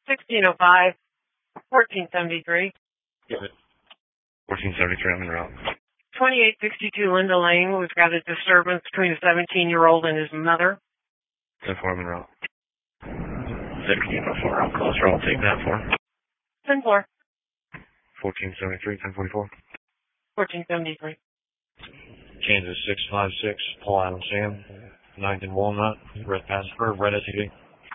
1605, 1473. Give it. 1473, I'm in route. 2862 Linda Lane. We've got a disturbance between a 17-year-old and his mother. 10-4, I'm in route. 1604, I'm closer. I'll take that for. 10-4. 1473, 1044. 1473. Kansas 656, Paul Adams Sam, 9th and Walnut, red SUV.